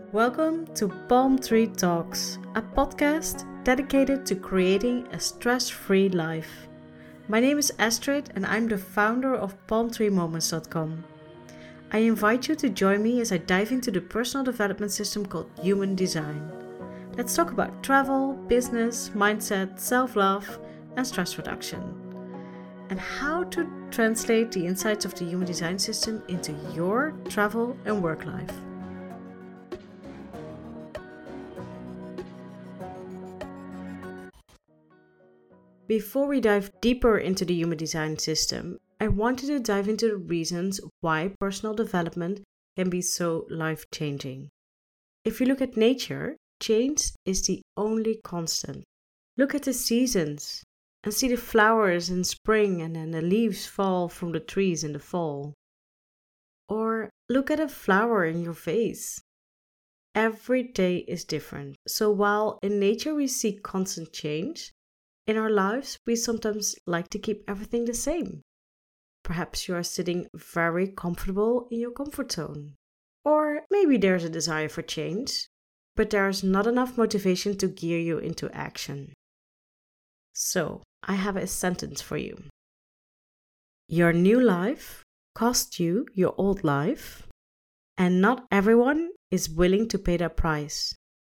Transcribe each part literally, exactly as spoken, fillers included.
Welcome to Palm Tree Talks, a podcast dedicated to creating a stress-free life. My name is Astrid and I'm the founder of palm tree moments dot com. I invite you to join me as I dive into the personal development system called Human Design. Let's talk about travel, business, mindset, self-love, and stress reduction, and how to translate the insights of the Human Design system into your travel and work life. Before we dive deeper into the Human Design system, I wanted to dive into the reasons why personal development can be so life-changing. If you look at nature, change is the only constant. Look at the seasons and see the flowers in spring and then the leaves fall from the trees in the fall. Or look at a flower in your vase. Every day is different. So while in nature we see constant change, in our lives, we sometimes like to keep everything the same. Perhaps you are sitting very comfortable in your comfort zone. Or maybe there's a desire for change, but there's not enough motivation to gear you into action. So, I have a sentence for you. Your new life cost you your old life, and not everyone is willing to pay that price.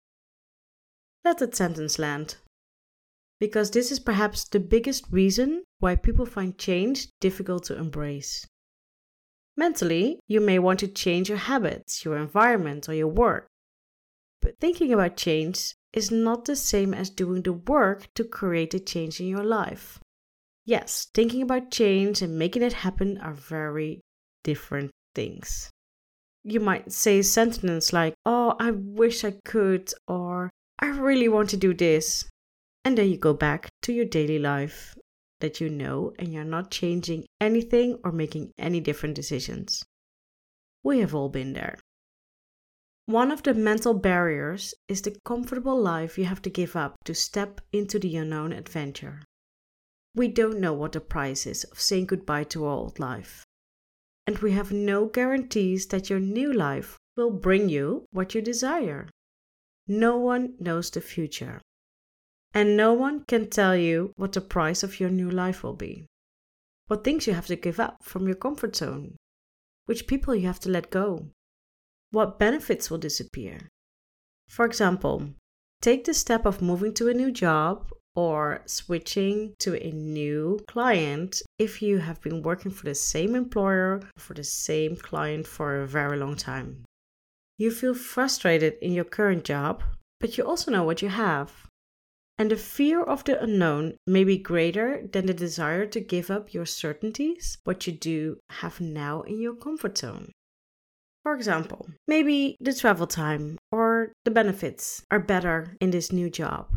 Let that sentence land. Because this is perhaps the biggest reason why people find change difficult to embrace. Mentally, you may want to change your habits, your environment, or your work. But thinking about change is not the same as doing the work to create a change in your life. Yes, thinking about change and making it happen are very different things. You might say a sentence like, "Oh, I wish I could," or "I really want to do this." And then you go back to your daily life that you know and you're not changing anything or making any different decisions. We have all been there. One of the mental barriers is the comfortable life you have to give up to step into the unknown adventure. We don't know what the price is of saying goodbye to our old life. And we have no guarantees that your new life will bring you what you desire. No one knows the future. And no one can tell you what the price of your new life will be. What things you have to give up from your comfort zone. Which people you have to let go. What benefits will disappear. For example, take the step of moving to a new job or switching to a new client if you have been working for the same employer or for the same client for a very long time. You feel frustrated in your current job, but you also know what you have. And the fear of the unknown may be greater than the desire to give up your certainties, what you do have now in your comfort zone. For example, maybe the travel time or the benefits are better in this new job.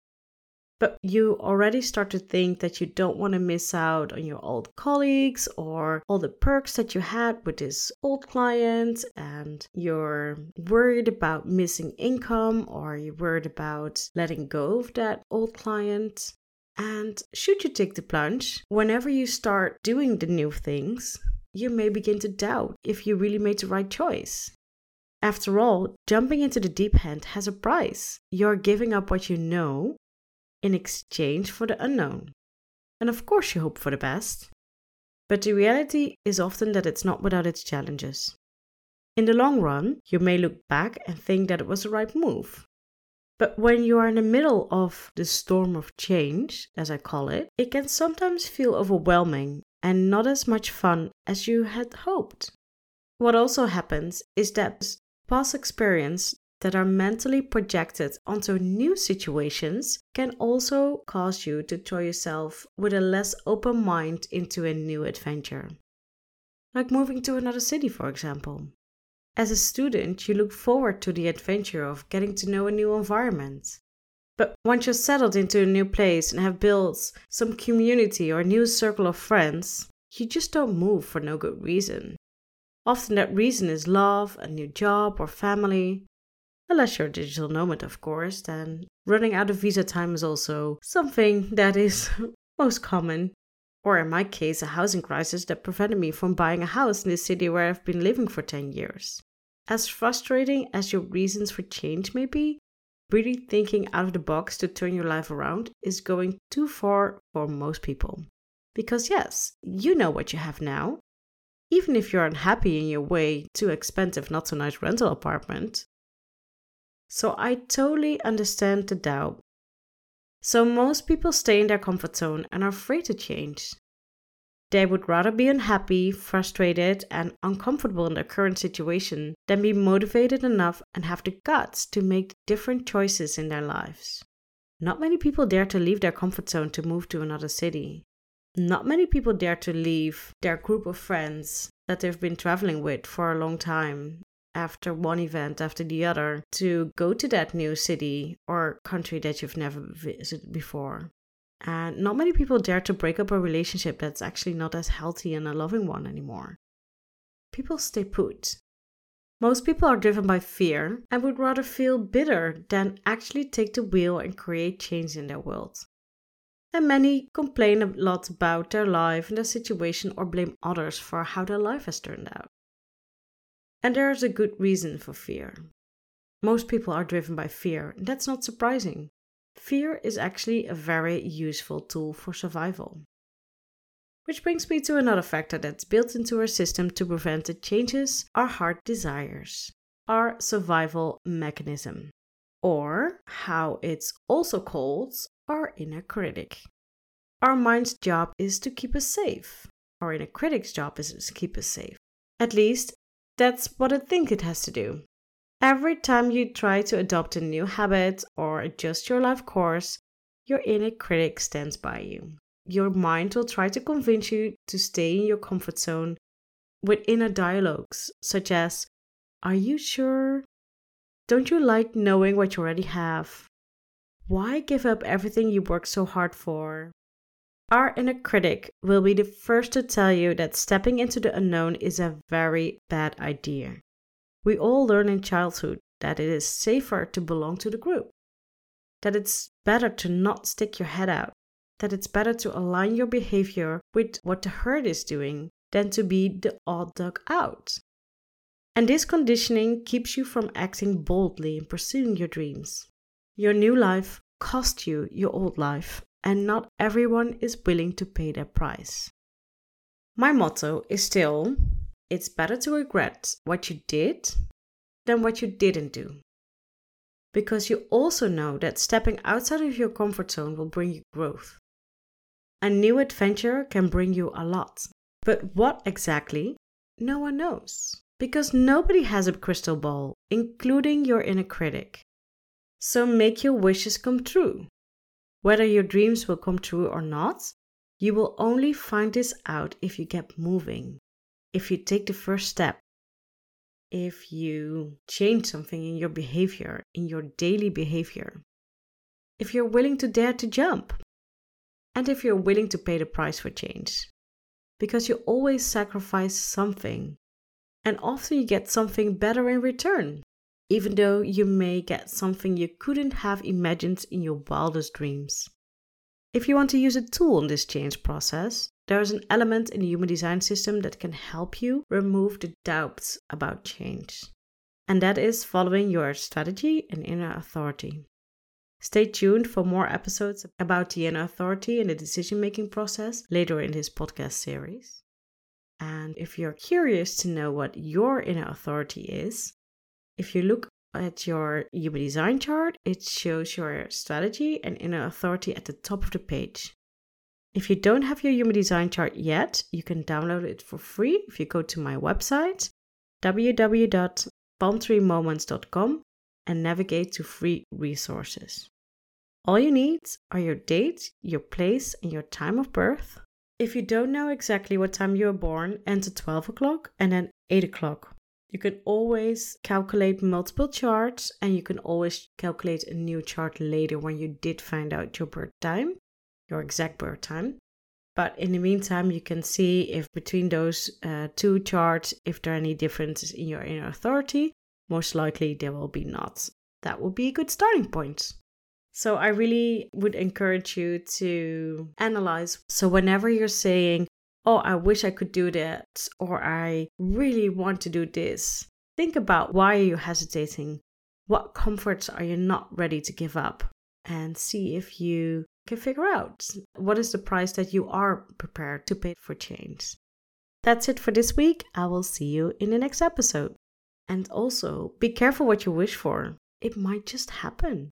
But you already start to think that you don't want to miss out on your old colleagues or all the perks that you had with this old client, and you're worried about missing income or you're worried about letting go of that old client. And should you take the plunge, whenever you start doing the new things, you may begin to doubt if you really made the right choice. After all, jumping into the deep end has a price. You're giving up what you know in exchange for the unknown. And of course you hope for the best. But the reality is often that it's not without its challenges. In the long run, you may look back and think that it was the right move. But when you are in the middle of the storm of change, as I call it, it can sometimes feel overwhelming and not as much fun as you had hoped. What also happens is that past experience that are mentally projected onto new situations can also cause you to throw yourself with a less open mind into a new adventure. Like moving to another city, for example. As a student, you look forward to the adventure of getting to know a new environment. But once you're settled into a new place and have built some community or a new circle of friends, you just don't move for no good reason. Often that reason is love, a new job, or family. Unless you're a digital nomad, of course, then running out of visa time is also something that is most common. Or in my case, a housing crisis that prevented me from buying a house in the city where I've been living for ten years. As frustrating as your reasons for change may be, really thinking out of the box to turn your life around is going too far for most people. Because yes, you know what you have now. Even if you're unhappy in your way too expensive, not so nice rental apartment. So I totally understand the doubt. So most people stay in their comfort zone and are afraid to change. They would rather be unhappy, frustrated, and uncomfortable in their current situation than be motivated enough and have the guts to make different choices in their lives. Not many people dare to leave their comfort zone to move to another city. Not many people dare to leave their group of friends that they've been traveling with for a long time, after one event after the other, to go to that new city or country that you've never visited before. And not many people dare to break up a relationship that's actually not as healthy and a loving one anymore. People stay put. Most people are driven by fear and would rather feel bitter than actually take the wheel and create change in their world. And many complain a lot about their life and their situation or blame others for how their life has turned out. And there is a good reason for fear. Most people are driven by fear, and that's not surprising. Fear is actually a very useful tool for survival. Which brings me to another factor that's built into our system to prevent the changes: our heart desires, our survival mechanism, or how it's also called, our inner critic. Our mind's job is to keep us safe. Our inner critic's job is to keep us safe. At least, that's what I think it has to do. Every time you try to adopt a new habit or adjust your life course, your inner critic stands by you. Your mind will try to convince you to stay in your comfort zone with inner dialogues such as, "Are you sure? Don't you like knowing what you already have? Why give up everything you worked so hard for?" Our inner critic will be the first to tell you that stepping into the unknown is a very bad idea. We all learn in childhood that it is safer to belong to the group, that it's better to not stick your head out, that it's better to align your behavior with what the herd is doing than to be the odd dog out. And this conditioning keeps you from acting boldly and pursuing your dreams. Your new life cost you your old life, and not everyone is willing to pay that price. My motto is still, it's better to regret what you did than what you didn't do. Because you also know that stepping outside of your comfort zone will bring you growth. A new adventure can bring you a lot. But what exactly? No one knows. Because nobody has a crystal ball, including your inner critic. So make your wishes come true. Whether your dreams will come true or not, you will only find this out if you get moving. If you take the first step, if you change something in your behavior, in your daily behavior, if you're willing to dare to jump, and if you're willing to pay the price for change. Because you always sacrifice something, and often you get something better in return, even though you may get something you couldn't have imagined in your wildest dreams. If you want to use a tool in this change process, there is an element in the human design system that can help you remove the doubts about change. And that is following your strategy and inner authority. Stay tuned for more episodes about the inner authority and the decision-making process later in this podcast series. And if you're curious to know what your inner authority is, if you look at your human design chart, it shows your strategy and inner authority at the top of the page. If you don't have your human design chart yet, you can download it for free if you go to my website, w w w dot palm tree moments dot com, and navigate to free resources. All you need are your date, your place, and your time of birth. If you don't know exactly what time you were born, enter twelve o'clock and then eight o'clock. You can always calculate multiple charts, and you can always calculate a new chart later when you did find out your birth time, your exact birth time. But in the meantime, you can see if between those uh, two charts, if there are any differences in your inner authority. Most likely there will be not. That would be a good starting point. So I really would encourage you to analyze. So whenever you're saying, oh, I wish I could do that, or I really want to do this, Think about, why are you hesitating? What comforts are you not ready to give up? And see if you can figure out what is the price that you are prepared to pay for change. That's it for this week. I will see you in the next episode. And also, be careful what you wish for. It might just happen.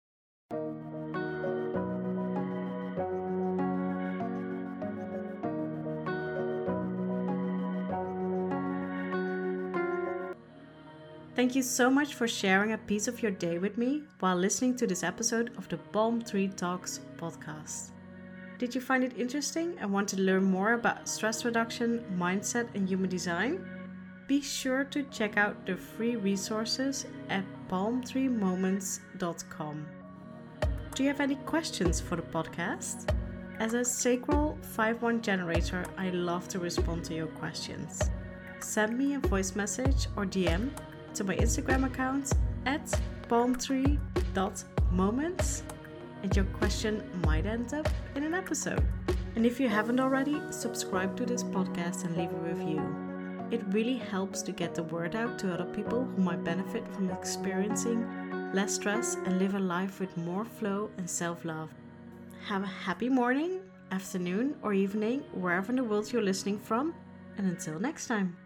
Thank you so much for sharing a piece of your day with me while listening to this episode of the Palm Tree Talks podcast. Did you find it interesting and want to learn more about stress reduction, mindset, and human design? Be sure to check out the free resources at palm tree moments dot com. Do you have any questions for the podcast? As a Sacral five one generator, I love to respond to your questions. Send me a voice message or D M to my Instagram account at palm tree dot moments, and your question might end up in an episode. And if you haven't already, subscribe to this podcast and leave a review. It really helps to get the word out to other people who might benefit from experiencing less stress and live a life with more flow and self-love. Have a happy morning, afternoon, or evening, wherever in the world you're listening from, and until next time.